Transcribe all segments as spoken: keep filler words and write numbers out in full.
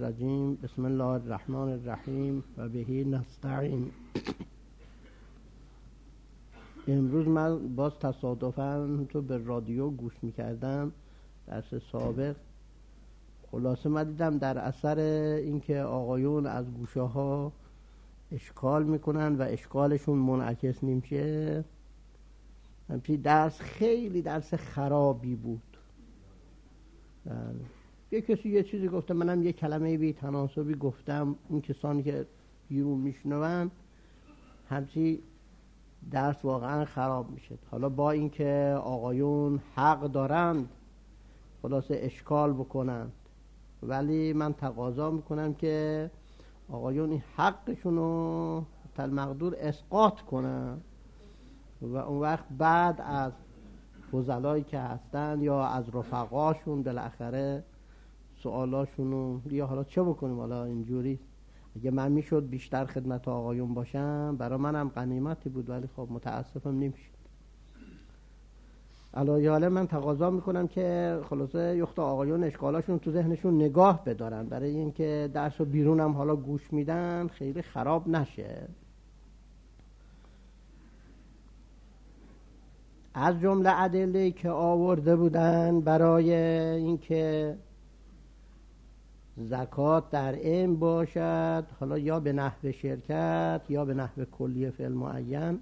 الرجیم. بسم الله الرحمن الرحیم و بهی نستعین. امروز من باز تصادفاً تو به رادیو گوش میکردم درس سابق. خلاصه من دیدم در اثر اینکه آقایون از گوشه ها اشکال میکنن و اشکالشون منعکس نمیشه، همچنین درس خیلی درس خرابی بود. یه کسی یه چیزی گفته، منم یه کلمه بی تناسبی گفتم، اون کسانی که بیرون میشنون همچنین درس واقعا خراب میشه. حالا با اینکه آقایون حق دارند خلاصه اشکال بکنند، ولی من تقاضا میکنم که آقایون این حقشون رو تالمقدور اسقاط کنن و اون وقت بعد از فضلایی که هستن یا از رفقاشون بالاخره سوالاشونو یا حالا چه بکنیم. حالا اینجوری اگه من میشد بیشتر خدمت آقایون باشم برای منم غنیمتی بود، ولی خب متاسفم نمیشه. علاوه حالا من تقاضا میکنم که خلاصه یخت آقایون اشکالاشون تو ذهنشون نگاه بدارن، برای اینکه درس و بیرونم حالا گوش میدن خیلی خراب نشه. از جمله ادله که آورده بودن برای اینکه زکات در عین باشد، حالا یا به نحو شرکت یا به نحو کلیه فعل معین،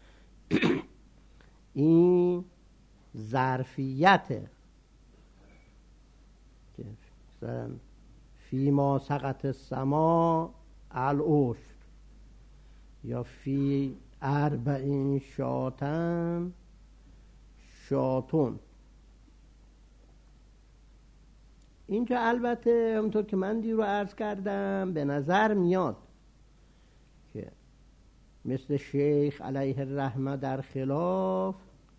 این ظرفیته که مثلا فی ما سقط السما العشر یا فی اربعین شاتن شاتون. اینجا البته همونطور که من دیرو عرض کردم به نظر میاد که مثل شیخ علیه الرحمه در خلاف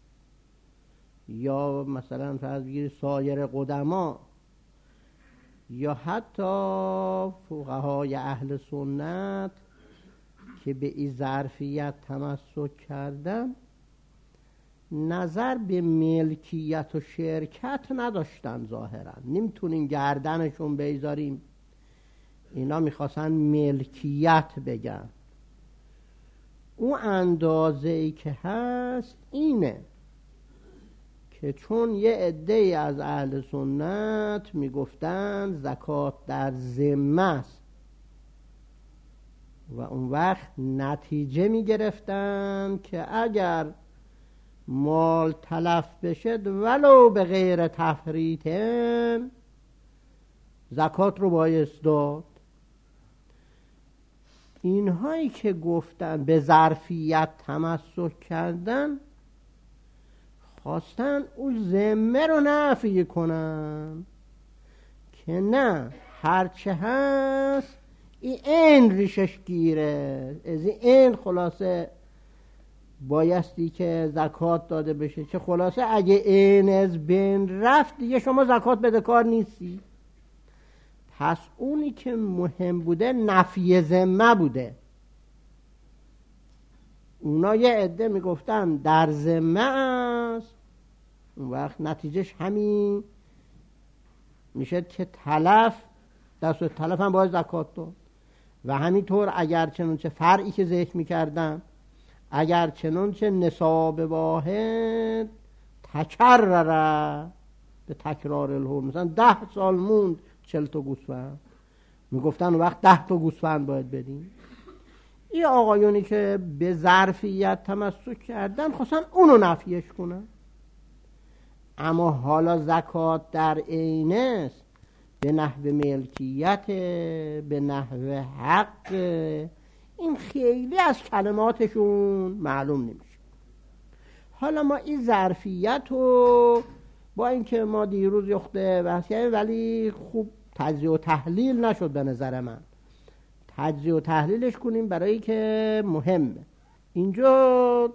یا مثلا فرض بگیرید سایر قدما یا حتی فقهای اهل سنت که به این ظرفیت تمسک کردن نظر به ملکیت و شرکت نداشتن. ظاهرا نمیتونیم گردنشون بیزاریم، اینا میخواستن ملکیت بگن. اون اندازه‌ای که هست اینه که چون یه عده‌ای از اهل سنت میگفتن زکات در ذمه است و اون وقت نتیجه میگرفتن که اگر مال تلف بشد ولو به غیر تفریط زکات رو بایست داد. اینهایی که گفتن به ظرفیت تمسک کردن خواستن اون ذمه رو نفی کنن که نه، هرچه هست این این ریشش گیره، از این خلاصه بایستی که زکات داده بشه. چه خلاصه اگه این از بین رفت دیگه شما زکات بده کار نیستی. پس اونی که مهم بوده نفی ذمه بوده. اونا یه عده میگفتن در ذمه است، اون وقت نتیجهش همین میشه که تلف دست تلف هم باید زکات داد. و همینطور اگر چنانچه فرعی که ذکر میکردم، اگر چنانچه نصاب واحد تکرره به تکرار الحول، مثلا ده سال موند چل تا گوسفند، میگفتن وقت ده تا گوسفند باید بدیم. این آقایونی که به ظرفیت تمسک کردن خواستن اونو نفیش کنن. اما حالا زکات در عین است، به نحو ملکیت، به نحو حق، این خیلی از کلماتشون معلوم نمیشه. حالا ما این ظرفیت رو با اینکه ما دیروز یخته بحث کردیم ولی خوب تجزیه و تحلیل نشد به نظر من، تجزیه و تحلیلش کنیم برای که مهمه. اینجا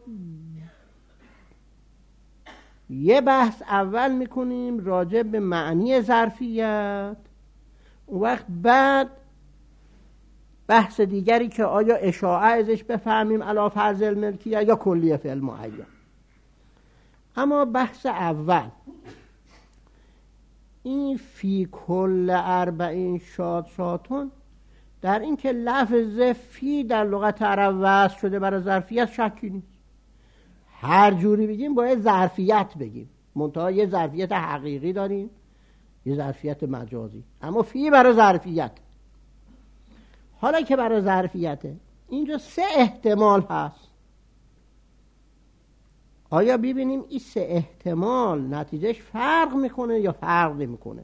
یه بحث اول میکنیم راجع به معنی ظرفیت، اون وقت بعد بحث دیگری که آیا اشاعه ازش بفهمیم علی فرض الملکیه یا کلیه فعل معین. اما بحث اول این فی کل اربعین شات شاتون در این که لفظ فی در لغت عرب وضع شده برای ظرفیت شکی نیست. هر جوری بگیم باید ظرفیت بگیم، منتها یه ظرفیت حقیقی داریم یه ظرفیت مجازی، اما فی برای ظرفیت. حالا که برای ظرفیته اینجا سه احتمال هست. آیا ببینیم این سه احتمال نتیجهش فرق میکنه یا فرق نمیکنه؟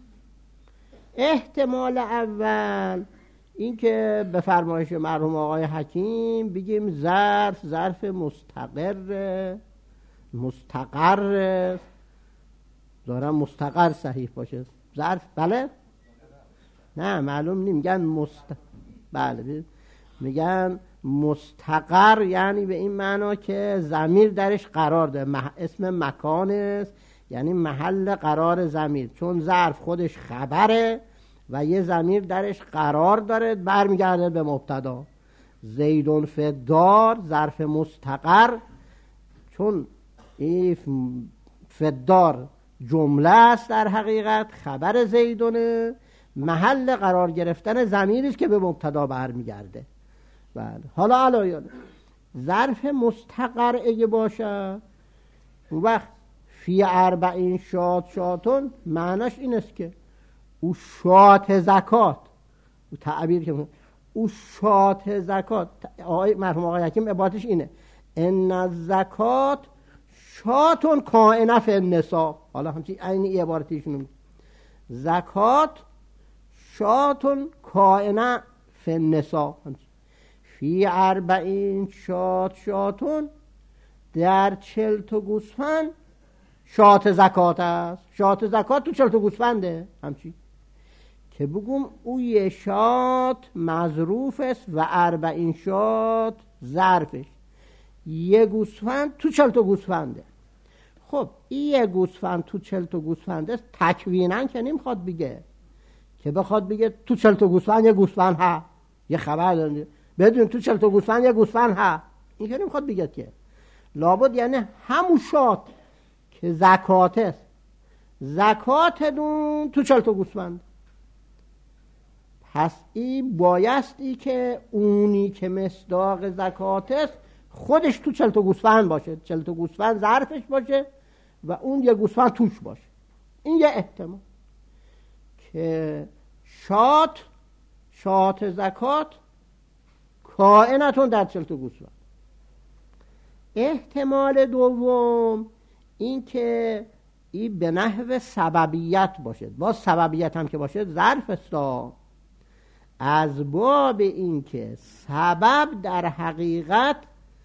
احتمال اول این که به فرمایش مرحوم آقای حکیم بگیم ظرف ظرف مستقر مستقر دارم مستقر صحیح باشه ظرف، بله؟ نه معلوم نیم، میگن مست بله میگن مستقر، یعنی به این معنا که ضمیر درش قرار داره، مح... اسم مکان است، یعنی محل قرار ضمیر، چون ظرف خودش خبره و یه ضمیر درش قرار داره برمیگرده به مبتدا. زیدون فدار ظرف مستقر، چون این فدار جمله است در حقیقت خبر زیدونه، محل قرار گرفتن ضمیری است که به مبتدا برمیگرده. بله. حالا علایانه ظرف مستقر اگه باشه اون وقت فی اربعین شات شاتون معناش این است که او شات زکات، او تعبیر که او شات زکات، آقای مرحوم آقای حکیم عبارتش اینه ان الزکات شاتون کائنه فی النصاب. حالا همچین عین عبارتیشون زکات شاتون کائنه فی النصاب، فی اربعین شات شاتون در چل تا گوسفند شات زکات است. شات زکات تو چل تا گوسفنده، همچی که بگم او یه شات مظروف است و اربعین شات ظرفش، یه گوسفند تو چل تا گوسفنده. خب این یه گوسفند تو چل تا گوسفنده تکوینا که نمیخواد بگه که بخواد بگه تو چل تا گوسفند یه گوسفند ها، یه خبر داره بدون تو چل تا گوسفند یه گوسفند ها، این که نمیخواد بگه که لابد یعنی همون شات که زکات است، زکات دون تو چل تا گوسفند. پس این بایستی که اونی که مصداق زکات است خودش تو چل تا گوسفند باشه، چل تا گوسفند ظرفش باشه و اون یه گوسفند توش باشه. این یه احتمال که شات شات زکات کائنتون در چل تا گوسفند. احتمال دوم این که این به نحو سببیت باشد، باز سببیت هم که باشد ظرف است، از باب این که سبب در حقیقت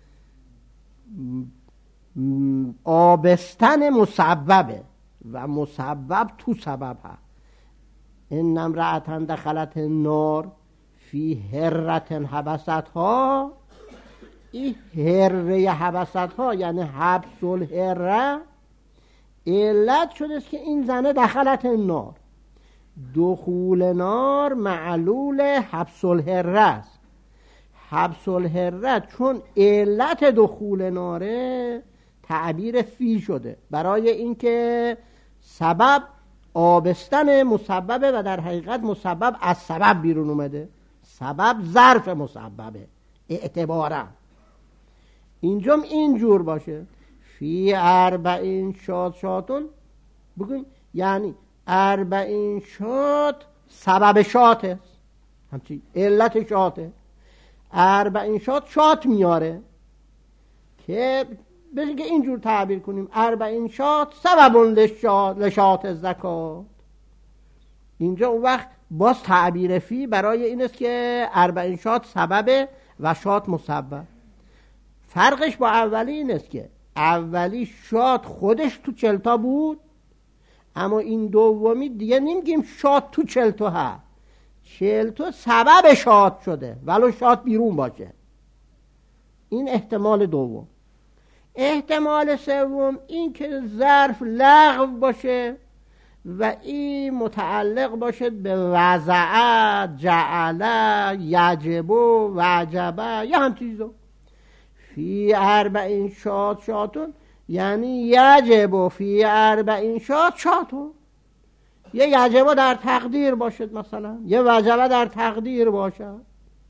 آبستن مسببه و مسبب تو سبب هست. این امرأتن دخلت النار فی هرة حبستها، این هره حبستها یعنی حبس الهره علت شده است که این زنه دخلت النار، دخول نار معلول حبس الهره است. حبس الهره چون علت دخول ناره تعبیر فی شده برای اینکه سبب آبستن مسببه و در حقیقت مسبب از سبب بیرون اومده، سبب ظرف مسببه اعتبارا. اینجام اینجور باشه فی اربعین شات شاتون بگوین یعنی اربعین شات سبب شاته، همچی علت شاته، اربعین شات شات میاره که بگیم که اینجور تعبیر کنیم اربعین شات سبب لشات زکات. اینجا اون وقت باز تعبیر فی برای این است که اربعین شات سبب و شات مسبب. فرقش با اولی این است که اولی شات خودش تو چلتا بود، اما این دومی دیگه نمیگیم شات تو چلتا ها، چلتا سبب شات شده ولو شات بیرون باشه. این احتمال دوم. احتمال سوم این که ظرف لغو باشه و این متعلق باشد به وضع، جعل، یجب و وجبه یا هم چیزو. فی اربعین شات شاتون یعنی یجب فی اربعین شات شاتون، یه یجب در تقدیر باشد، مثلا یه وجب در تقدیر باشد.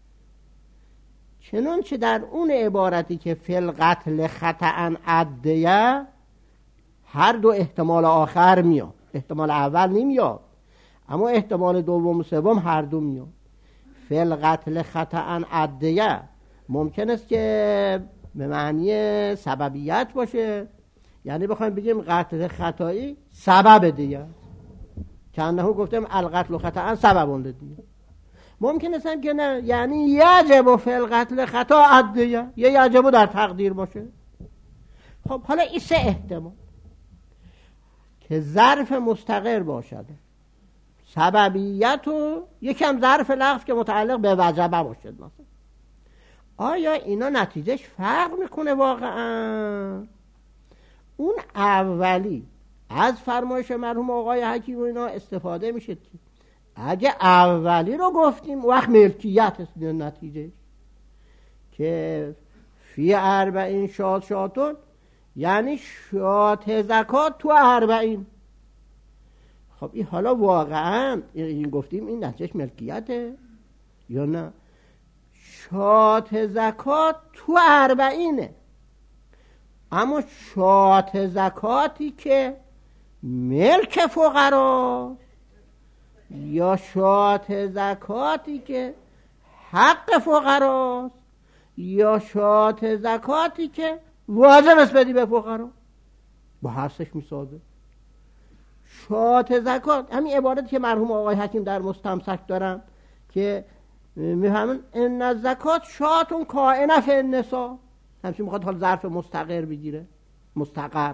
چنانچه در اون عبارتی که فی القتل خطأ عدیه هر دو احتمال آخر میاد، احتمال اول نمیاد اما احتمال دوم و سوم هر دو میاد. فی القتل خطأ عدیه ممکن است که به معنی سببیت باشه، یعنی بخوایم بگیم قتل خطایی سبب دیگه، چند نهو گفتیم القتل خطأ سبب دیگه. ممکن است که نه، یعنی یجب فی القتل خطأ عدیه، یه یجب در تقدیر باشه. خب حالا این سه احتمال که ظرف مستقر باشد، سببیت و یکم ظرف لغو که متعلق به وجبه باشد مثلا، آیا اینا نتیجهش فرق میکنه واقعا؟ اون اولی از فرمایش مرحوم آقای حکیم و اینا استفاده میشه که اگه اولی رو گفتیم وقت ملکیت است نتیجه، که فی اربعین شات شاتون یعنی شات زکات تو اربعین. خب این حالا واقعا این گفتیم این نتیجهش ملکیته یا نه؟ شات زکات تو اربعینه، اما شات زکاتی که ملک فقرا یا شات زکاتی که حق فقراست یا شات زکاتی که واجب است بدی به فقرا، با هر سش میسازه. شات زکات همین عبارتی که مرحوم آقای حکیم در مستمسک دارن که میفهمن ان الزکات شاتون کائنه فی النساء، همچنین میخواد حال ظرف مستقر بگیره، مستقر.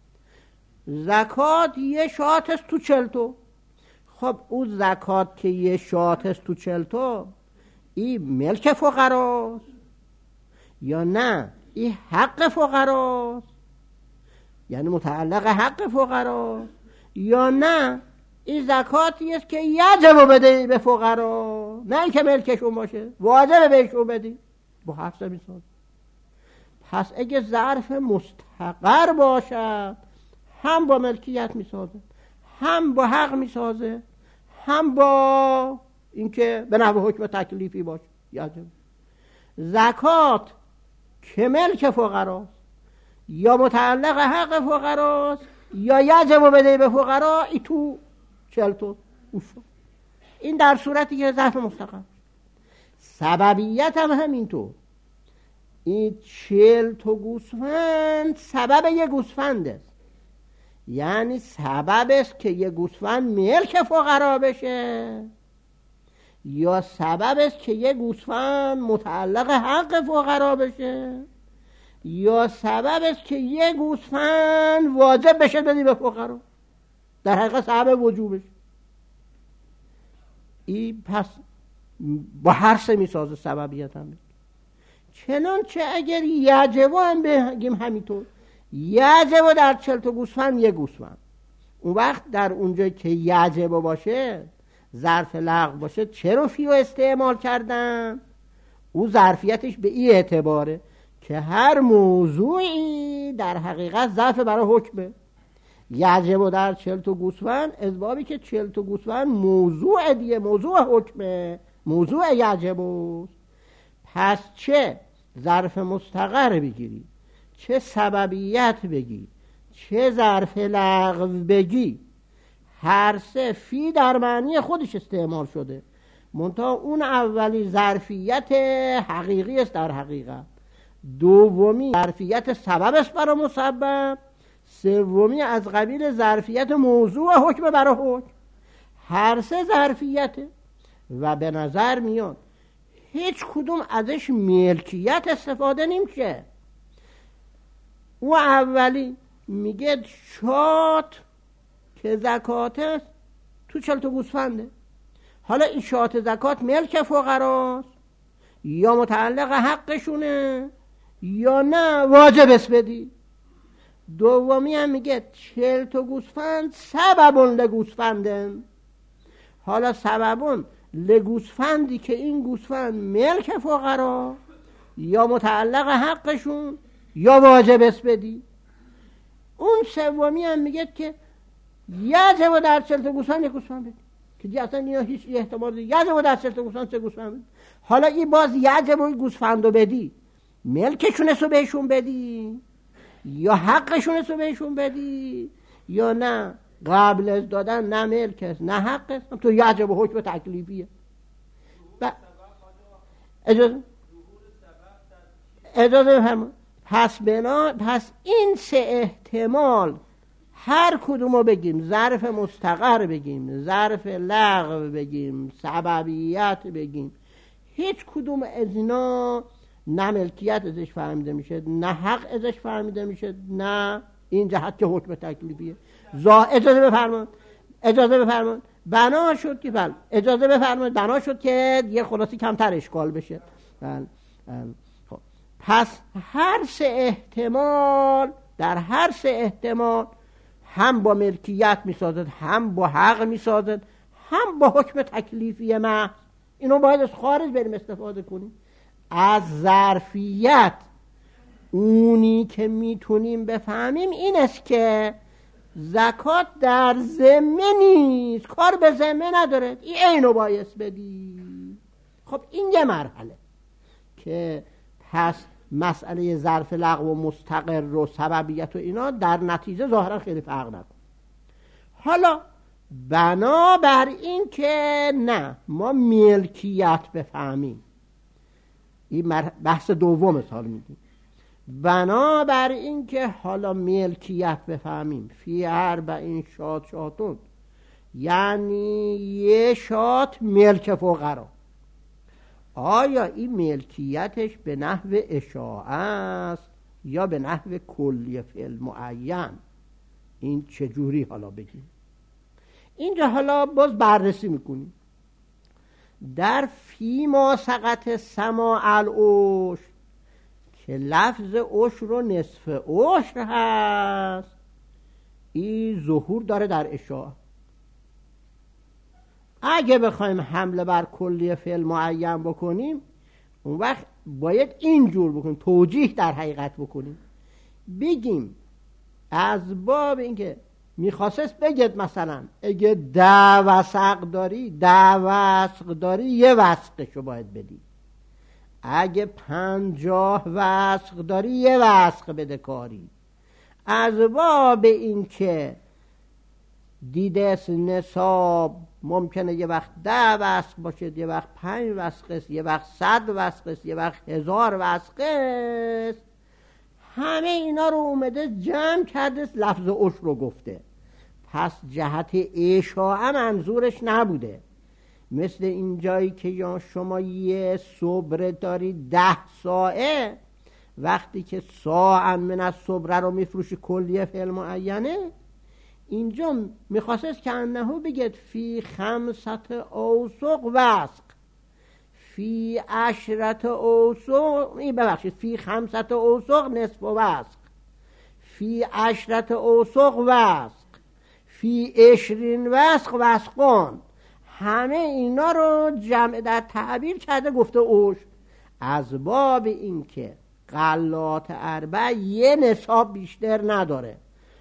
زکات یه شات است تو چلتو. خب اون زکات که یه شات است تو چلتو این ملک فقراست یا نه این حق فقراست، یعنی متعلق حق فقراست، یا نه این زکاتی است که یجب بده به فقرا، نه این که ملکشون باشه واجب بهشون بدی، با حفظ میساز. پس اگه ظرف مستقر باشد هم با ملکیت میسازه، هم با حق میسازه، هم با اینکه به نحو حکم تکلیفی باشه. یجب زکات که ملک فقراست یا متعلق حق فقراست یا یجب بده به فقرا، ای تو چلتو اوشو. این در صورتی که ظرف مستقر. سببیت هم همینطور، این چلتو گوسفند سبب یه گوسفند است، یعنی سبب است که یه گوسفند ملک فقرا بشه یا سبب است که یه گوسفند متعلق حق فقرا بشه یا سبب است که یه گوسفند واجب بشه بدی به فقرا، در حقیقت سبب وجوبش. این پس با هر سه میسازه سببیت هم. چنانچه اگر یجب هم بگیم همینطور، یجب در چلتو گوسفند یه گوسفند، اون وقت در اونجا که یجب باشه ظرف لغو باشه چرا فیو استعمال کردن؟ او ظرفیتش به این اعتباره که هر موضوعی در حقیقت ظرف برای حکمه. یجب در چلتو گوسفند اسبابی که چلتو گوسفند موضوع دیگه، موضوع حکمه، موضوع یجب است. پس چه ظرف مستقر بگیری، چه سببیت بگی، چه ظرف لغو بگی، هر سه فی در معنی خودش استعمال شده، منتها اون اولی ظرفیت حقیقی است در حقیقت، دومی ظرفیت سبب است برای مسبب، سومی از قبیل ظرفیت موضوع حکم برای حکم. هر سه ظرفیته و به نظر میاد هیچ کدوم ازش ملکیت استفاده نمیشه. او اولی میگه شات که زکات است تو چلتو گوسفنده، حالا این شات زکات ملک فقراست یا متعلق حقشونه یا نه واجب است بدی. دومی هم میگه چلتو گوسفند سببون لگوسفندن، حالا سببون لگوسفندی که این گوسفند ملک فقرا یا متعلق حقشون یا واجب است بدی. اون سومی هم میگه که یجب و در چل تا گوسفند یک گوسفند بدی که دیگه اصلا اینا هیچ احتمال نیست. یجب و در چل تا گوسفند سه گوسفند بدی. حالا این باز یجب و گوسفند رو بدی، ملکشونس رو بهشون بدی یا حقشونس رو بهشون بدی یا نه قبل از دادن نه ملک است نه حق است، تو یجب و حکم تکلیفیه. ب... اجازه اجازه بفرمایید. پس بنا پس این سه احتمال هر کدومو بگیم، ظرف مستقر بگیم، ظرف لغو بگیم، سببیت بگیم، هیچ کدوم از اینا نه ملکیت ازش فهمیده میشه نه حق ازش فهمیده میشه نه این جهت که حکم تکلیفیه. زا... اجازه بفرمایید اجازه بفرمایید بنا شد که بله اجازه بفرمایید بنا شد که یه خلاصی کمتر اشکال بشه. بله خب پس هر سه احتمال در هر سه احتمال هم با ملکیت میسازد، هم با حق میسازد، هم با حکم تکلیفی محض. اینو باید از خارج بریم استفاده کنیم. از ظرفیت اونی که میتونیم بفهمیم این است که زکات در ذمه نیست، کار به ذمه نداره، این اینو باید بدی. خب این یه مرحله که پس مسئله ظرف لغو و مستقر و سببیت و اینا در نتیجه ظاهرا خیلی فرق نکن. حالا بنابر این که نه ما ملکیت بفهمیم، این بحث دوم سال میگیم، بنابر این که حالا ملکیت بفهمیم فی اربعین شات شاتون، یعنی یه شات ملک فقرا، آیا این ملکیتش به نحو اشاعه است یا به نحو کلی فعل معین؟ این چجوری حالا بگیم؟ اینجا حالا باز بررسی میکنیم. در فی ما سقط سما العشر که لفظ عشر رو نصف عشر هست، این ظهور داره در اشاعه. اگه بخوایم حمله بر کلی فعل معین بکنیم اون وقت باید اینجور بکنیم، توجیه در حقیقت بکنیم، بگیم از باب اینکه میخواست بگید مثلا اگه ده وسق داری ده وسق داری یه وسقشو باید بدی، اگه پنجاه وسق داری یه وسق بده کاری. از باب اینکه دیده است نصاب ممکنه یه وقت ده وسق باشه، یه وقت پنج وسق است، یه وقت صد وسق است، یه وقت هزار وسق است، همه اینا رو اومده جمع کرده لفظ عشر رو گفته. پس جهت اشاعه منظورش نبوده. مثل این جایی که یا شما یه صبره داری ده ساعه، وقتی که ساعا من از صبره رو میفروشی کلیه فعل معینه، اینجا میخواست که انهو بگید فی خمسط اوسق وسق، فی عشرت اوسق، این ببخشید فی خمسط اوسق نصف وسق، فی عشرت اوسق وسق، فی عشرین وسق وسقان، همه اینا رو جمع در تعبیر کرده گفته عشر. از باب این که غلات اربع یه نصاب بیشتر نداره،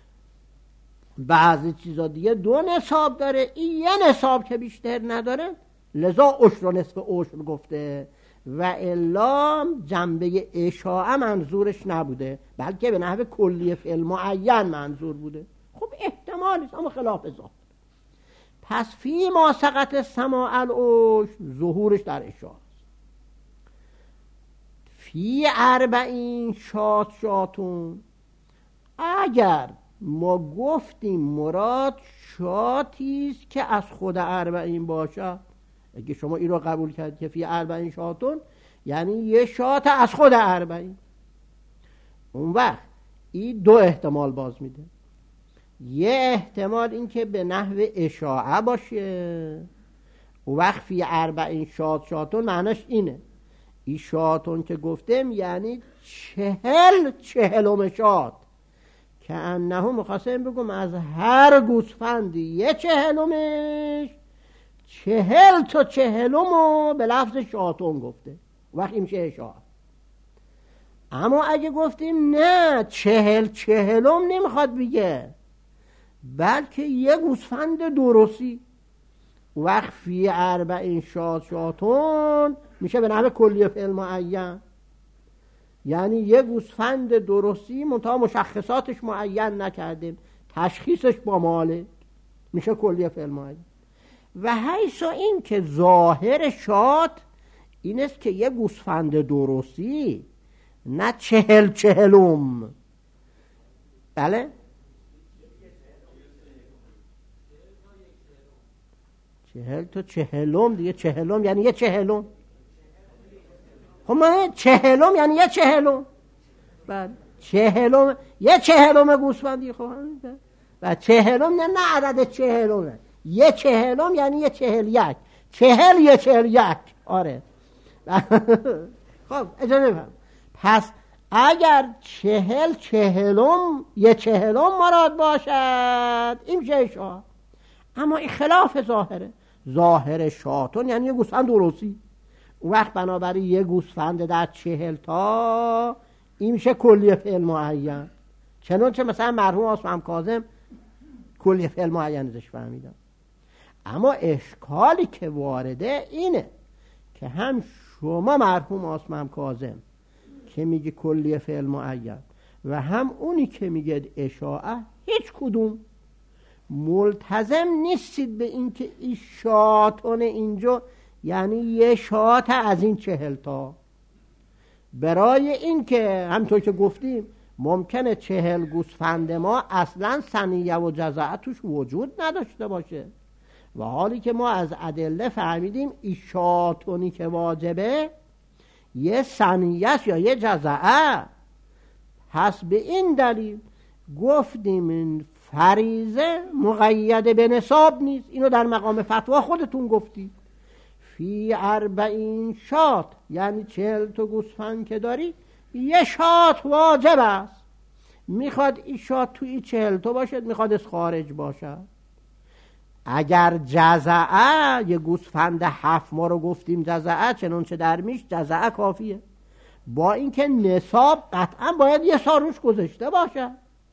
بعضی چیزا دیگه دو نصاب داره، این یه نصاب که بیشتر نداره لذا عشر و نصف عشر گفته، و الا جنبه اشاعه منظورش نبوده بلکه به نحو کلی فعل معین منظور بوده. خب احتمال نیست اما خلاف ظاهر. پس فی ما سقط سما العشر ظهورش در اشاعه است. فی اربعین شات شاتون، اگر ما گفتیم مراد شاتی است که از خود اربعین باشد، اگه شما این رو قبول کردید که فی اربعین شاتون یعنی یه شات از خود اربعین، اون وقت این دو احتمال باز میده. یه احتمال این که به نحو اشاعه باشه، اون وقت فی اربعین شات شاتون معناش اینه، این شاتون که گفتم یعنی چهل چهلم شات، که انه مخواستم بگم از هر گوسفندی یه چهلمش چهل تا چهلمو به لفظ شاتون گفته، وقتی میشه اشاعه. اما اگه گفتیم نه چهل چهلم نمیخواد بگه، بلکه یه گوسفند درستی. وقت فی اربعین شات شاتون میشه به نحو کلیه فعل معین، یعنی یه گوسفند درستی منتها مشخصاتش معین نکردیم، تشخیصش با ماله، میشه کلیه فعل معین. و حیث این که ظاهر شات این است که یه گوسفند درستی، نه چهل چهلم. بله چهل تا چهلم دیگه، چهلم یعنی یه چهلم. خب من چهلم یعنی یه چهلم، بعد چهلم یه چهلم گوسفندی. خب و چهلم نه نه عدد چهلمه، یه چهلم یعنی یه چهل یک، چهل یه چهل یک. آره خب اجازه بفرم. پس اگر چهل چهلم یه چهلم مراد باشد این میشه شات. اما این خلاف ظاهره. ظاهر شاتون یعنی یه گوسفند درستی. اون وقت بنابراین یه گوسفند در چهل تا این میشه کلیه فعل معین. چنانچه مثلا مرحوم عاصم کاظم کلیه فعل معین ازش فهمیدم. اما اشکالی که وارده اینه که هم شما مرحوم عاصم کاظم که میگه کلیه فعل معین و هم اونی که میگه اشاعه، هیچ کدوم ملتزم نیستید به این که این شاتون اینجا یعنی یه شات از این چهل تا. برای این که همطور که گفتیم ممکنه چهل گوسفند ما اصلا ثنیه و جزعه توش وجود نداشته باشه، و حالی که ما از ادله فهمیدیم این شاتونی که واجبه یه ثنیه است یا یه جزعه. پس به این دلیل گفتیم این فریضه مقید به نصاب نیست. اینو در مقام فتوا خودتون گفتی. فی اربعین شات یعنی چهل تا گوسفند که داری یه شات واجب است. میخواد این شات توی چهل تا باشد، میخواد از خارج باشد. اگر جزعه یه گوسفند هفت ما رو گفتیم جزعه، چنانچه در میش جزعه کافیه، با اینکه نصاب قطعا باید یه سال روش گذاشته باشه.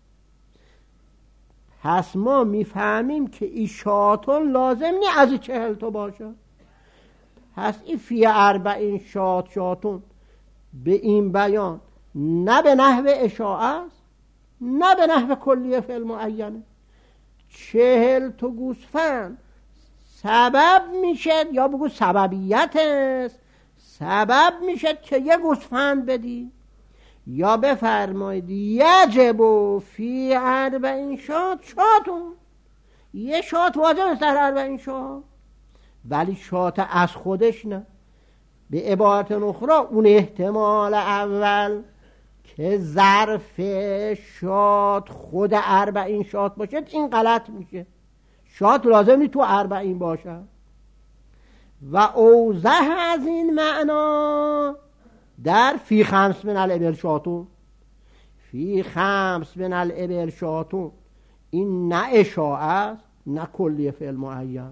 پس ما میفهمیم که این شاتون لازم نی از این چهل تا باشه. پس این فی اربعین شات شاتون به این بیان نه به نحو اشاعه است نه به نحو کلیه فعل معینه. چهل تا گوسفند سبب میشه، یا بگو سببیت است، سبب میشه که یه گوسفند بدی. یا بفرمایید یجب فی اربعین شات شاتون، یه شات واجب است در اربعین شات، ولی شات از خودش نه. به عبارت اخرى اون احتمال اول که ظرف شات خود اربعین شات باشد این غلط میشه. شات لازم نیست تو اربعین باشه. و اوضح از این معنا در فی خمس من الابل شاتون، فی خمس من الابل شاتون این نه اشاعه است نه کلیه فعل معین.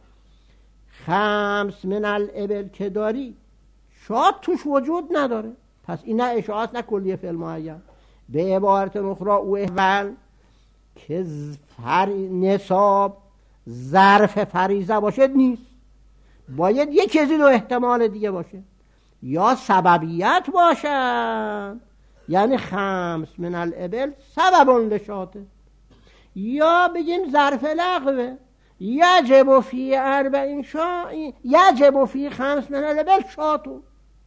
خمس من الابل که داری شات توش وجود نداره، پس این نه اشاعه است نه کلیه فعل معین. به عبارت اخرى او اول که فر... نصاب ظرف فریضه باشد نیست، باید یک از این دو احتمال دیگه باشه. یا سببیت باشد یعنی خمس من الابل سببون لشاته، یا بگیم ظرف لغوه یجب فی اربعین شا یجب فی خمس من الابل شاتو.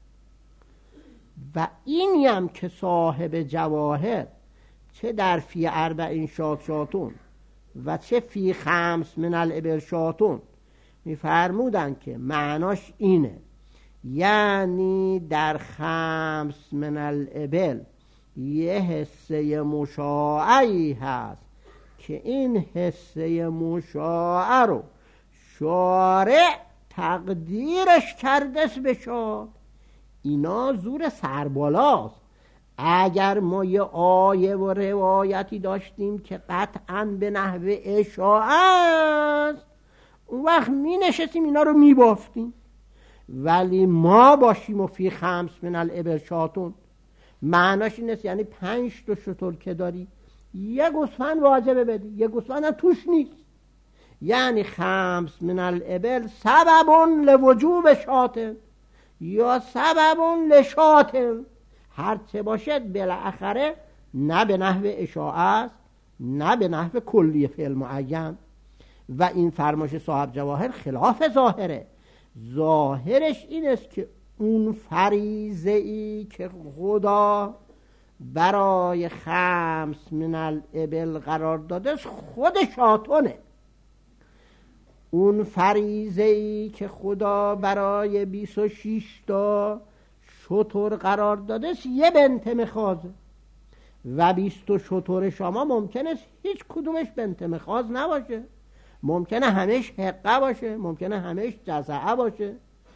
و اینی هم که صاحب جواهر چه در فی اربعین شات شاتون و چه فی خمس من الابل شاتون میفرمودن که معناش اینه، یعنی در خمس من الابل یه حصه مشاعی هست که این حصه مشاع رو شارع تقدیرش کردست به شات. اینا زور سربالاست. اگر ما یه آیه و روایتی داشتیم که قطعاً به نحو اشاعه است، اون وقت می نشستیم اینا رو می بافتیم. ولی ما باشیم و فی خمس من الابل شاتون معناش این است یعنی پنج تا شتر که داری یه گوسفند واجبه بدی، یه گوسفند هم توش نیست. یعنی خمس من الابل سببون لوجوب شاتن یا سببون لشاتن، هر چه باشد بالاخره نه به نحو اشاعه است نه به نحو کلی فعل معین. و این فرمایش صاحب جواهر خلاف ظاهره. ظاهرش این است که اون فریضه ای که خدا برای خمس من الابل قرار داده خود شاتونه. اون فریضه ای که خدا برای بیست و شش تا شتر قرار داده یه بنت مخازه و بیست شتر شما ممکنه هیچ کدومش بنت مخاز نباشه، ممکنه همش حقه باشه، ممکنه همش جزعه باشه.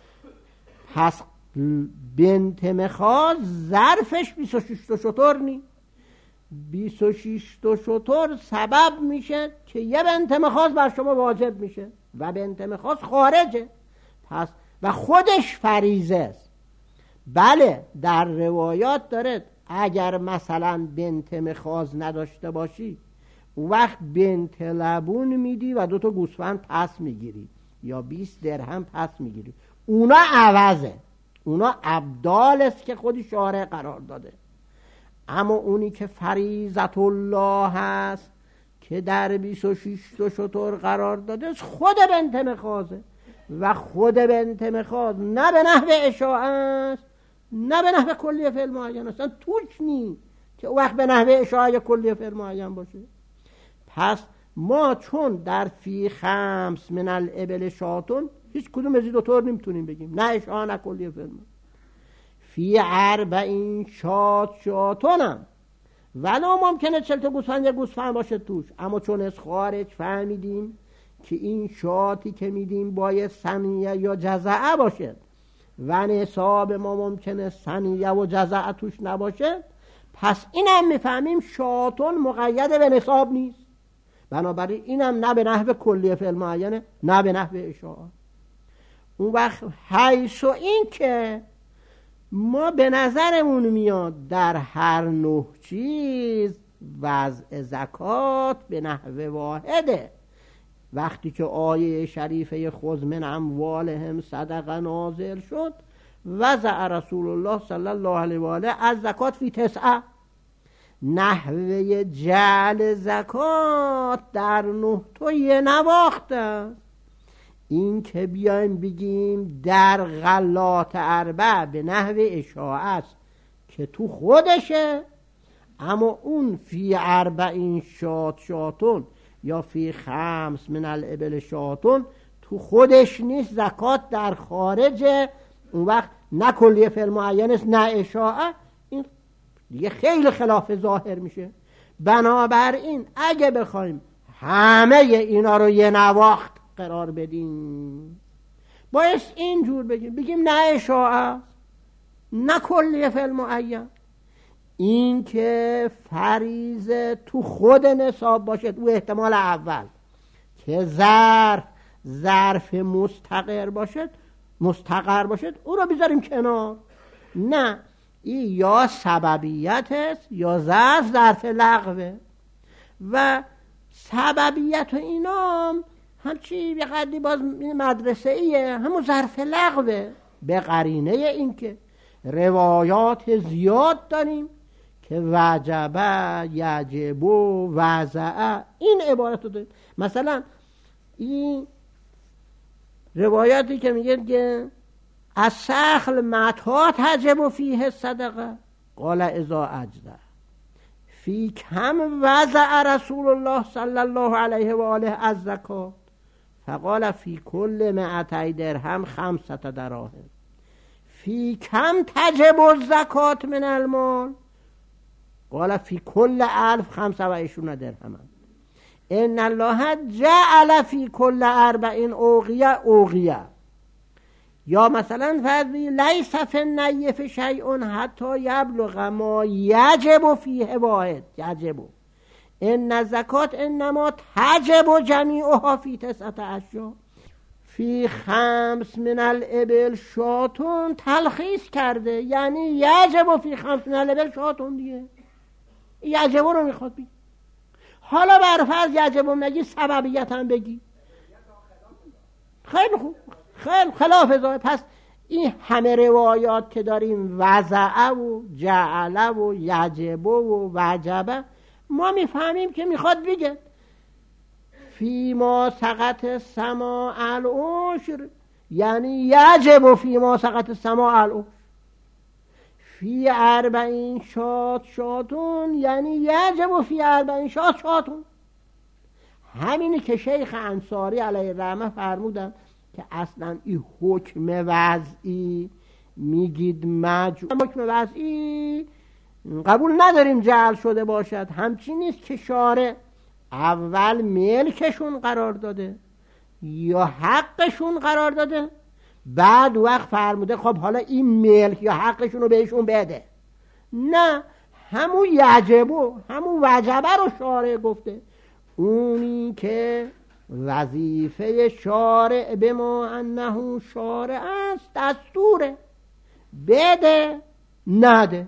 پس بنت مخاز ظرفش بیست و شش تا شتر نی، بیست و شش تا شتر سبب میشه که یه بنت مخاز بر شما واجب میشه و بنت مخاز خارجه. پس و خودش فریضه است. بله در روایات داره اگر مثلا بنت مخاز نداشته باشی اون وقت بنت لبون میدی و دوتا گوسفند پس میگیری یا بیست درهم پس میگیری، اونا عوضه، اونا ابدال است که خودی شارع قرار داده. اما اونی که فریضت الله هست که در بیست و شش تا شتر قرار داده خود بنت مخازه و خود بنت مخاز نه به نحو اشاعه است نه به نحو کلی فعل معین است، توش نی که وقت به نحو اشاعه کلی فعل معین باشه. پس ما چون در فی خمس من الابل شاتون هیچ کدوم از این دو طور نمیتونیم بگیم، نه اشاعه نه کلی فعل معین. فی اربعین شات شاتونم ولو ممکنه چل تا گوسفند یا گوسفند باشه توش، اما چون از خارج فهمیدیم که این شاتی که میدیم باید سنیه یا جزعه باشه و نصاب ما ممکنه سنیه و جزعه توش نباشه، پس اینم میفهمیم شاتون مقید به نصاب نیست. بنابراین اینم نه به نحو کلی فعل معینه نه به نحو اشاعه. اون وقت حیث و این که ما به نظرمون میاد در هر نه چیز وضع زکات به نحو واحده. وقتی که آیه شریفه خذ من اموالهم صدقه نازل شد وضع رسول الله صلی الله علیه و آله از زکات فی تسعه، نحوه جعل زکات در نه تا یه نواخته. این که بیایم بگیم در غلات اربع به نحو اشاعه است که تو خودشه، اما اون فی اربعین شات شاتون یا فی خمس من الابل شاتون تو خودش نیست، زکات در خارجه، اون وقت نه کلیه فعل معین است نه اشاعه، این دیگه خیلی خلاف ظاهر میشه. بنابراین اگه بخوایم همه اینا رو یه نواخت قرار بدیم باید اینجور بگیم بگیم نه اشاعه نه کلیه فعل معین. این که فریضه تو خود نصاب باشد او احتمال اول، که ظرف ظرف مستقر باشد مستقر باشد او رو بذاریم کنار. نه، این یا سببیت است یا ظرف ظرف لغوه و سببیت و اینام همچی یه قدری باز مدرسه ایه، همون ظرف لغوه، به قرینه این که روایات زیاد داریم که وجبه یجب و وضعه این عبارت رو داریم. مثلا این روایاتی که میگه که از سخل متا تجب فیه صدقه قال اذا اجزه فی کم وضع رسول الله صلی الله علیه و آله از زکات فقال فی کل مئتی درهم خمسة دراهم فی کم تجب الزکات من المال قال فی کل الف خمسة و عشرون درهم ان الله جعل فی کل اربعین اوقیه اوقیه. یا مثلا فرضی لیس فی النیف شیء حتی یبلغ ما یجب فیه واحد یجب ان زکات انما تجب جمیعها فی تسعة اشیاء فی خمس من الابل شاتون تلخیص کرده، یعنی یجب فی خمس من الابل شاتون دیگه یجب رو میخواد بید. حالا بر فرض یجب نگی سببیت هم بگی. خیلی خوب، خیلی خلاف ظاهر. پس این همه روایات که داریم وضع و جعل و یجب و وجب، ما میفهمیم که میخواد بگه فی ما سقط سماع العشر، یعنی یجب فی ما سقط سماع العشر. فی اربعین شات شاتون، یعنی یجب فی اربعین شات شاتون. همینی که شیخ انصاری علیه الرحمه فرمودن که اصلا این حکم وضعی میگید مجعول، حکم وضعی قبول نداریم جعل شده باشد. همچین نیست که شارع اول ملکشون قرار داده یا حقشون قرار داده، بعد وقت فرموده خب حالا این ملک یا حقشون رو بهشون بده. نه، همون یجبو همون وجبه رو شارع گفته. اونی که وظیفه شارع به ما انه شارع است دستوره، بده نده،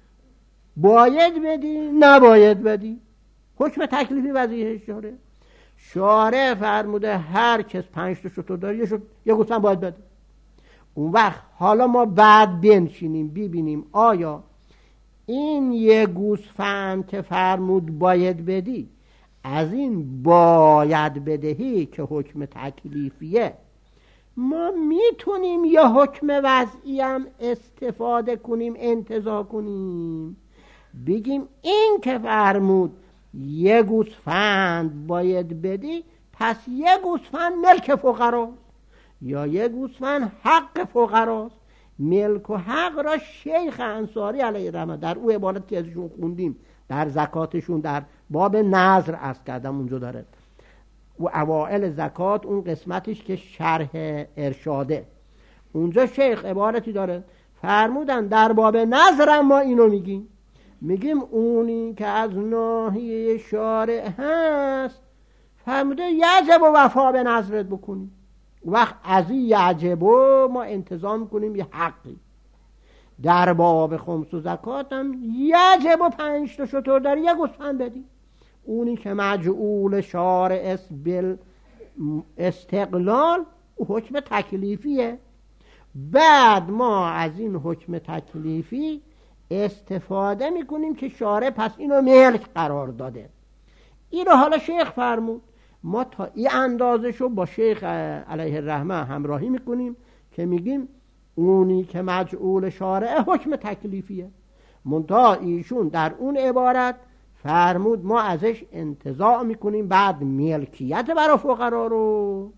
باید بدی نباید بدی، حکم تکلیفی وظیفه شارع. شارع فرموده هر کس پنج تا شتر داره یه گوسفند باید بده. اون وقت حالا ما بعد بنشینیم ببینیم آیا این یه گوسفند که فرمود باید بدی از این باید بدهی که حکم تکلیفیه ما میتونیم یا حکم وضعی هم استفاده کنیم، انتزاع کنیم، بگیم این که فرمود یه گوسفند باید بدی پس یه گوسفند ملک فقراست یا یه گوسفند حق فقراست. ملک و حق را شیخ انصاری علیه الرحمه در او عبارت که ازشون خوندیم در زکاتشون در باب نظر عرض کردم اونجا داره و اوائل زکات اون قسمتش که شرح ارشاده، اونجا شیخ عبارتی داره فرمودن در باب نظر ما اینو میگیم، میگیم اونی که از ناحیه شارع هست فرموده یجب و وفا به نظرت بکنیم. وقت از این یجب ما انتظام کنیم یه حقی. در باب خمس و زکات هم یجب و پنج تا شتر داری یه گوسفند بدی. اونی که مجعول شارع است بال استقلال حکم تکلیفیه. بعد ما از این حکم تکلیفی استفاده میکنیم که شارع پس اینو ملک قرار داده. اینو حالا شیخ فرمود، ما تا این اندازشو با شیخ علیه الرحمه همراهی میکنیم که میگیم اونی که مجعول شارع حکم تکلیفیه. منتها ایشون در اون عبارت فرمود ما ازش انتزاع میکنیم بعد ملکیت برای فقرا رو.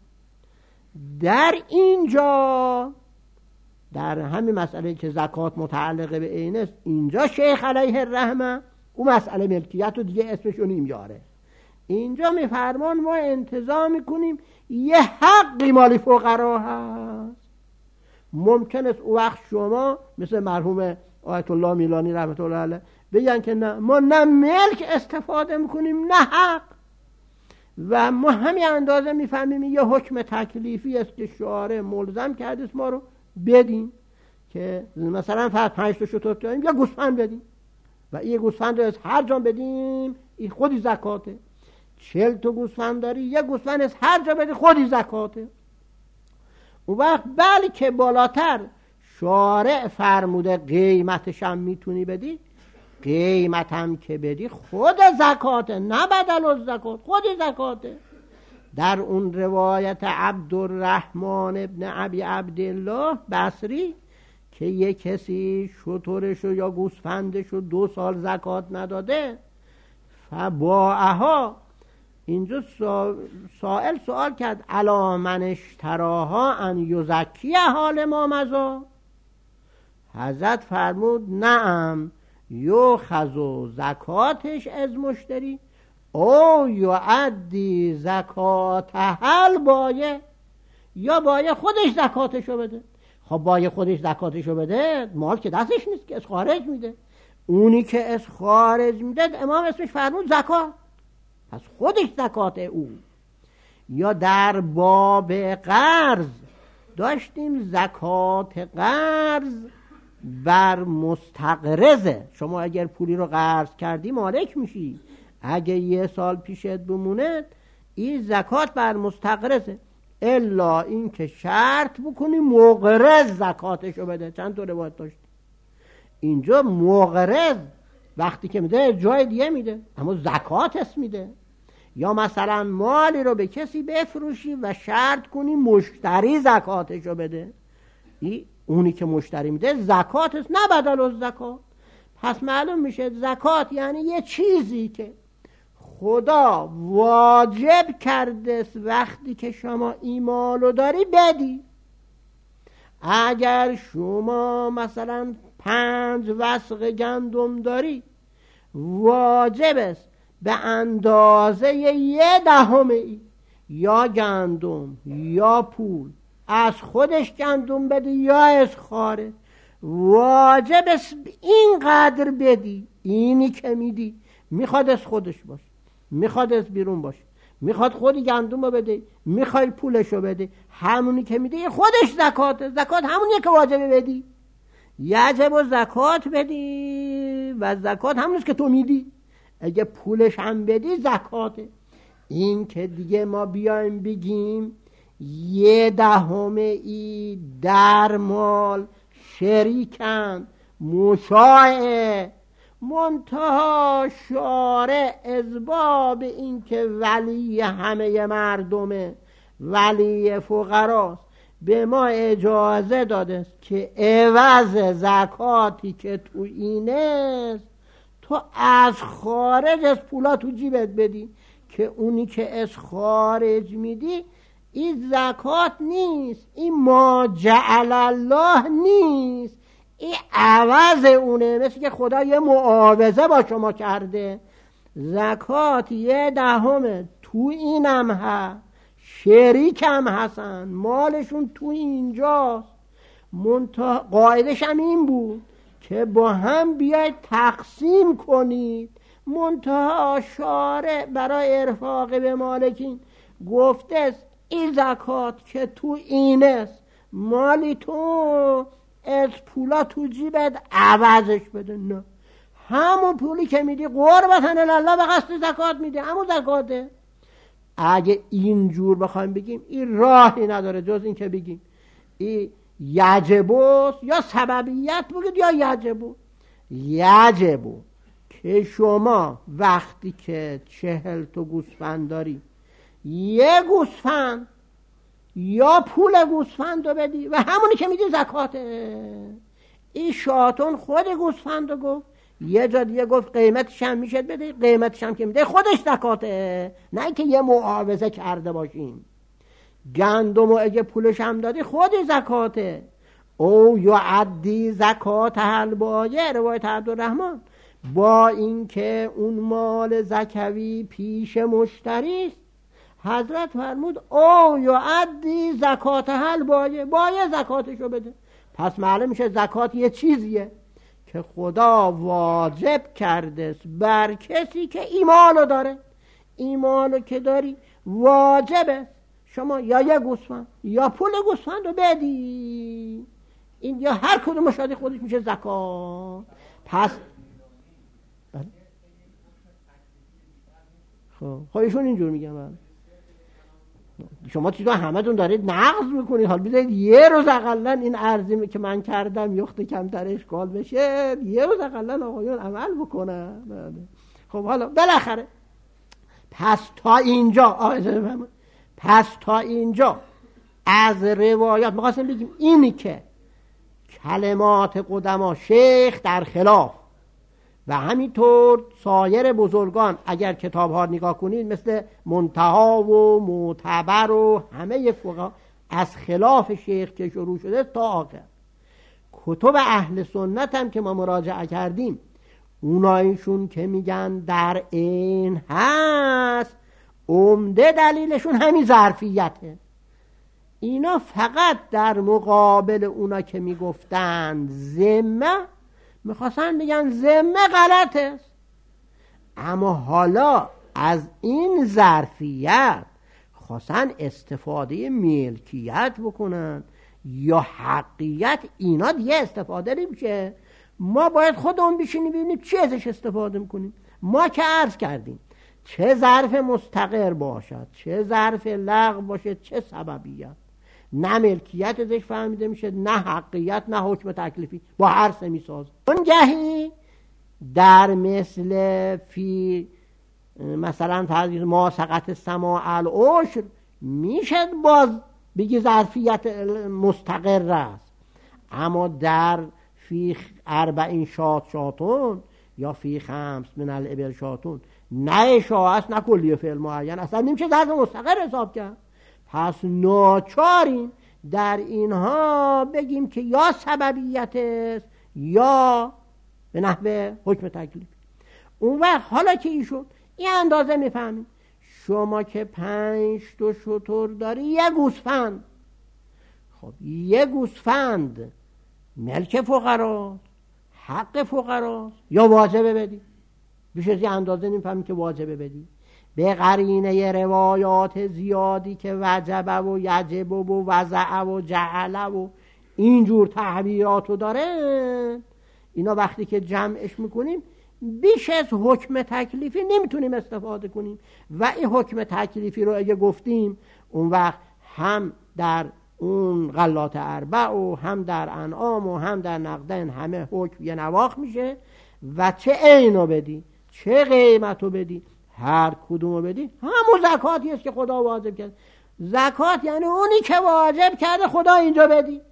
در اینجا در همین مسئله که زکات متعلقه به عین است، اینجا شیخ علیه الرحمه اون مسئله ملکیت رو دیگه اسمشو نمیاره. اینجا میفرمان ما انتزاع میکنیم یه حقی مالی فقرا هست. ممکن است او وقت شما مثل مرحوم آیت الله میلانی رحمت الله علیه بگن که نه ما نه ملک استفاده میکنیم نه حق، و ما همین اندازه میفهمیم یه حکم تکلیفی است که شارع ملزم کرده است ما رو بدیم که مثلا فقط پنج تا شتر داریم یا گوسفند بدیم و این گوسفند رو از هر جا بدیم این خودی زکاته. چهل تا گوسفند داری یه گوسفند از هر جا بدی خودی زکاته. اون وقت بلکه بالاتر شارع فرموده قیمتش هم میتونی بدی، قیمت هم که بدی خود زکاته نه بدل از زکات، خودی زکاته. در اون روایت عبدالرحمن ابن ابی عبدالله بصری که یک کسی شترشو یا گوسفندشو دو سال زکات نداده فباعها، اینجا سائل سوال کرد الا من اشتراها ان یزکی حال ما مزا. حضرت فرمود نعم یوخذ زکاتش از مشتری او یعدی زکات هل بایه، یا بایه خودش زکاتشو بده. خب بایه خودش زکاتشو بده مال که دستش نیست که از خارج میده. اونی که از خارج میده امام اسمش فرمود زکات، پس خودش زکات او. یا در باب قرض داشتیم زکات قرض بر مستقرضه. شما اگر پولی رو قرض کردی مالک میشی، اگه یه سال پیشت بمونه این زکات بر مستقرضه، الا این که شرط بکنی مقرض زکاتشو بده. چند تا روایت داشت اینجا مقرض وقتی که میده جای دیگه میده، اما زکاتش میده. یا مثلا مالی رو به کسی بفروشی و شرط کنی مشتری زکاتشو بده، این اونی که مشتری میده زکاتش نه بدل از زکات. پس معلوم میشه زکات یعنی یه چیزی که خدا واجب کرده وقتی که شما ایمانو داری بدی. اگر شما مثلا پنج وسق گندم داری واجب است به اندازه یه دهم ای یا گندم یا پول از خودش گندم بدی یا از خارج، واجب است اینقدر بدی. اینی که میدی میخواد از خودش باشه، میخواد از بیرون باشه، میخواد خودی گندم رو بده، میخوای پولشو بده، همونی که میده خودش زکاته. زکات همونیه که واجبه بدی، یجب و زکات بدی و زکات همونیست که تو میدی. اگه پولش هم بدی زکاته. این که دیگه ما بیایم بگیم یه دهم ای در مال شریکن مشاعه، منتها شارع از باب این که ولی همه مردمه، ولی فقراست، به ما اجازه داده که عوض زکاتی که تو اینه تو از خارج از پولا تو جیبت بدی، که اونی که از خارج میدی این زکات نیست، این ما جعل الله نیست، این عوض اونه. مثل که خدا یه معاوضه با شما کرده. زکات یه دهمه، تو اینم هست، شریکم هستن، مالشون تو اینجاست. منتها قاعدش هم این بود که با هم بیاید تقسیم کنید. منتها شارع برای ارفاق به مالکین گفته است این زکات که تو اینست، مالی تو از پولا تو جیبت عوضش بده. نه، همون پولی که میدی قربتن الله به قصد زکات میده، همون زکاته. اگه اینجور بخوایم بگیم این راهی نداره جز این که بگیم این یجبوست یا سببیت بگید یا یجبو. یجبو که شما وقتی که چهل تا گوسفند داری یه گوسفند یا پول گوسفند رو بدی و همونی که میدی زکاته. این شاطون خود گوسفند رو گفت، یه جا دیگه گفت قیمتش هم میشه بده، قیمتش هم که میده خودش زکاته، نه اینکه یه معاوضه کرده باشیم. گندم و اگه پولش هم دادی خودی زکاته. او یعدی زکات البایع، روایت عبدالرحمن، با اینکه اون مال زکوی پیش مشتری است، حضرت فرمود او یعدی زکات البایع، بایع زکاتشو بده. پس معلوم میشه زکات یه چیزیه که خدا واجب کرده بر کسی که ایمانو داره. ایمانو که داری واجبه شما یا یه گوسفند یا پول گوسفند رو بدی. این یا هر کدوم شادی خودش میشه زکات. پس خب خواهیشون اینجور میگم من. شما چیزا همه تون دارید نقض میکنید، حال بیدارید یه روز اقلا این عرضی که من کردم یخت کمتر اشکال بشه، یه روز اقلا آقایون عمل بکنن. خب حالا بالاخره پس تا اینجا آقای پس تا اینجا از روایات میخواستم بگیم اینی که کلمات قدما شیخ در خلاف و همینطور سایر بزرگان اگر کتاب ها نگاه کنید مثل منتها و معتبر و همه فقها از خلاف شیخ که شروع شده تا آخر. کتب اهل سنت هم که ما مراجعه کردیم اونایشون که میگن در این هست، عمده دلیلشون همین ظرفیته. اینا فقط در مقابل اونا که میگفتن ذمه میخواستن بگن ذمه غلط است، اما حالا از این ظرفیت خواستن استفاده ملکیت بکنن یا حقیقت. اینا دیگه استفاده نمیشه. ما باید خودمون بشینیم ببینیم چی ازش استفاده میکنیم. ما که عرض کردیم چه ظرف مستقر باشد، چه ظرف لغو باشد، چه سببیت، نه ملکیت ازش فهمیده میشه، نه حقیقت، نه حکم تکلیفی، با هر سه میسازه. اونگهی در مثل فی مثلا فرض ما سقط سما العشر میشه باز بگی ظرفیت مستقر است، اما در فی اربعین شات شاتون یا فی خمس من الابل شاتون نه اشاعه است نه کلیه فعل معین، اصلا نمیشه ظرف مستقر حساب کرد. پس ناچاریم در اینها بگیم که یا سببیت است یا به نحوه حکم تکلیف. اون وقت حالا که ایشون این اندازه میفهمید، شما که پنج تا شتر داری، یه گوسفند، خب یه گوسفند ملک فقراست، حق فقراست یا واجبه بدی؟ بیش از این اندازه نمیفهمید که واجبه بدی. به قرینه روایات زیادی که وجبه و یجب و وضع و جعل و اینجور تعبیراتو داره، اینا وقتی که جمعش میکنیم بیش از حکم تکلیفی نمیتونیم استفاده کنیم. و این حکم تکلیفی رو اگه گفتیم اون وقت هم در اون غلات اربع و هم در انعام و هم در نقدین همه حکم یه نواخ میشه و چه عینو بدی چه قیمتو بدی هر کدومو بدی همون زکاتی است که خدا واجب کرد. زکات یعنی اونی که واجب کرده خدا اینجا بدی.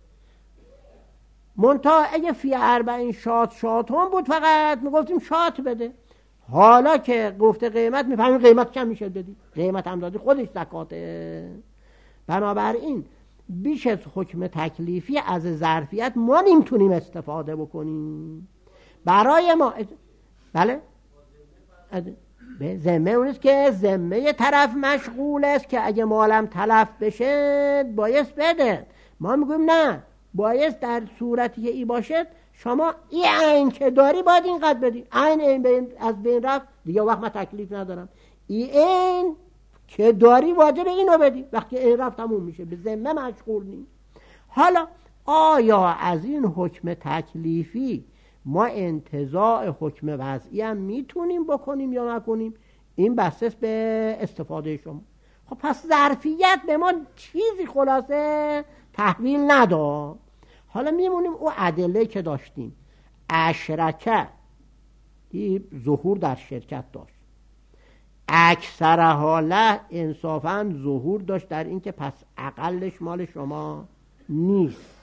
منتها اگه فی اربعین شات شاتون بود فقط میگفتیم شات بده. حالا که گفته قیمت میفهمیم قیمت کم میشه بدی، قیمت هم دادی خودش زکاته. بنابراین بیش از حکم تکلیفی از ظرفیت ما نمیتونیم استفاده بکنیم. برای ما بله به ذمه اونست که ذمه طرف مشغول است که اگه مالم تلف بشه بایست بده. ما میگویم نه، بایست در صورتی که ای باشد شما این عین که داری باید اینقدر بدی. عین این از بین رفت دیگه وقت من تکلیف ندارم، این عین که داری واجب اینو بدی. وقتی این رفت تموم میشه، به ذمه مشغول نیست. حالا آیا از این حکم تکلیفی ما انتزاع حکم وضعی هم میتونیم بکنیم یا نکنیم؟ این بسته به استفاده شما. خب پس ظرفیت به ما چیزی خلاصه تحویل نداد. حالا میمونیم او ادله که داشتیم. اشرکه ظهور در شرکت داشت، اکثر حاله انصافاً ظهور داشت در این که پس اقلش مال شما نیست.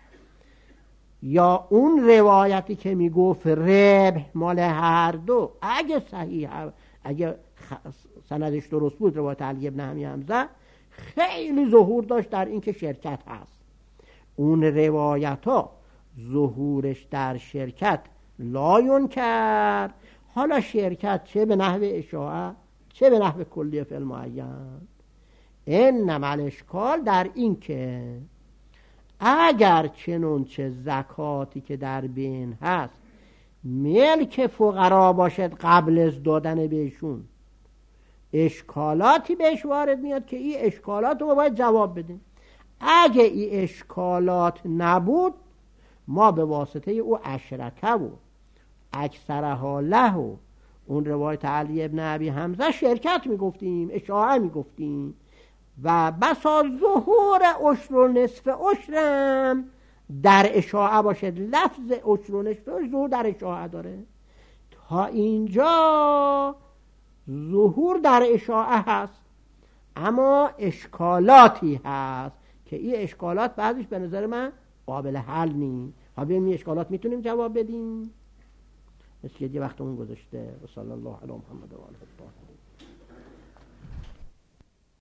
یا اون روایتی که میگفت ربح مال هر دو، اگه صحیح اگه سندش درست بود، روایت علی بن عمی حمزه خیلی ظهور داشت در این که شرکت هست. اون روایت ها ظهورش در شرکت لایون کرد. حالا شرکت چه به نحو اشاعه چه به نحو کلیه فی المعین، انما الاشکال در این که اگر چنون چه زکاتی که در بین هست ملک فقرا باشد قبل از دادن بهشون، اشکالاتی بهش وارد میاد که این اشکالات رو باید جواب بدیم. اگه این اشکالات نبود ما به واسطه او اشرکه و اکثرها له و اون روایت علی ابن ابی حمزه شرکت میگفتیم، اشاعه میگفتیم. و بسا ظهور عشر و نصف عشرم در اشاعه باشد. لفظ عشر و نصف عشر ظهور در اشاعه داره. تا اینجا ظهور در اشاعه هست، اما اشکالاتی هست که این اشکالات بعضیش به نظر من قابل حل نیست. ها ببینیم این اشکالات میتونیم جواب بدیم. مثل که یه وقت اون گذاشته. و صلی الله علی محمد و آله الطاهرین.